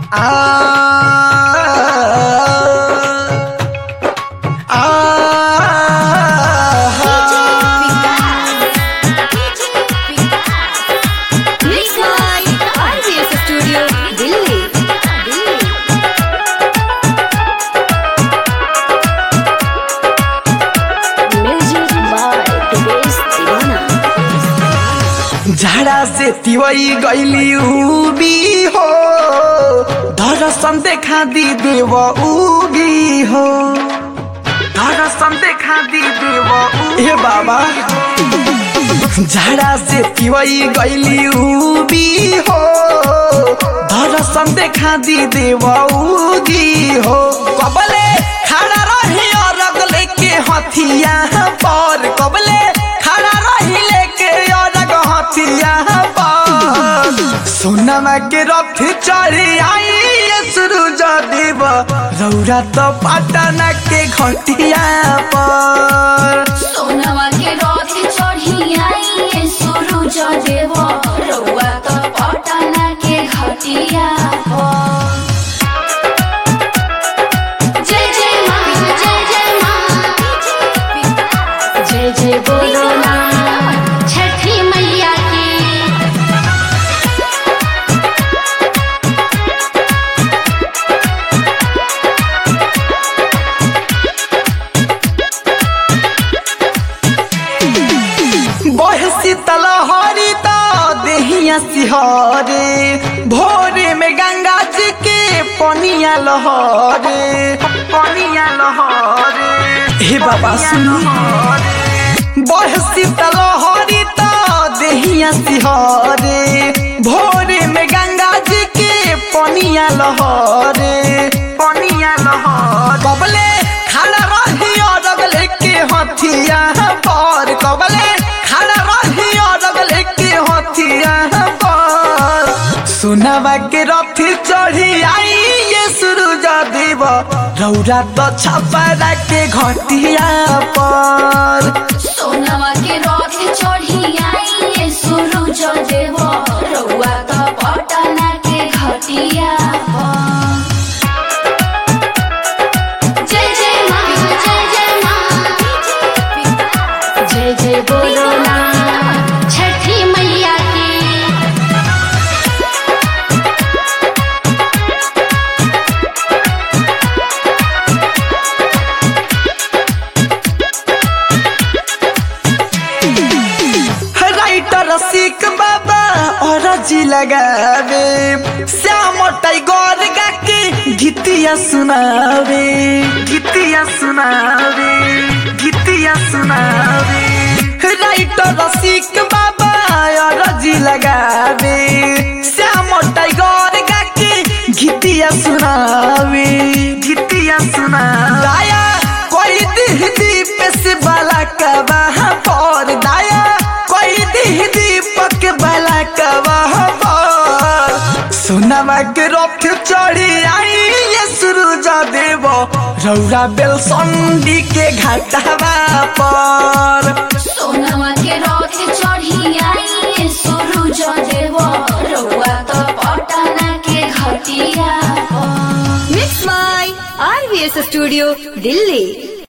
झाड़ा से तिवई गईली उबी हो, दर्शन देखा दी देव उगी हो, दर्शन देखा दी देव हे बाबा। झाड़ा से तिवई गईली उबी हो, दर्शन देखा दी देव उगी हो। कबले खड़ा रही और अगले के हथिया पर, कबले खड़ा रही लेके और हथिया पर। सोनमा के रथ चढ़ी आई सूरज देव, रौरा तो पटना के घटिया पर। सोनमा के रथ चढ़ी आई सूरज देव, रौरा तो पटना के घटिया पर। जय जय माँ, जय जय माँ, जय जय बोलो ना छठी मैया की। शीतल हरी तो देहिया सिहरे, भोरे में गंगा जी के पनिया लहरे, पनिया लहरे। हे बाबा सुनी, बह शीतल हरी तो देहिया सिहरे, भोरे में गंगा जी के पनिया लहरे, पनिया लहरे। कबले खड़ा रही और अगले के हथिया पर, कबले सोनावा के रथ चढ़ी आई ये सूरज देव, रौरा तो छपरा के घटिया पर। सोनावा के रथ चढ़ी आई ये सूरज देव, रौरा तो पटना के घटिया पर। जय जय माँ, जय जय माँ, जय जय बोलो ना छठी मैया की। रसिक बाबा और जी लगावे, श्याम टाइगर गा के गीतिया सुनावे, गीतिया सुनावे, गीतिया सुनावे। राइटर रसिक बाबा और जी लगावे, श्याम टाइगर गा के गीतिया सुनावे, गीतिया सुनावे। दाया कोई दीप से बाला का वहाँ पर, दाया दीपक बला कवा। सोनावा के रथ चढ़ी आई ये सूरज देव, रौरा बेलसंडी के घाटवा पर। सोनावा के रथ चढ़ी आई ये सूरज देव, रौरा तो पटना के घटिया पर। Mix by RVS studio Delhi.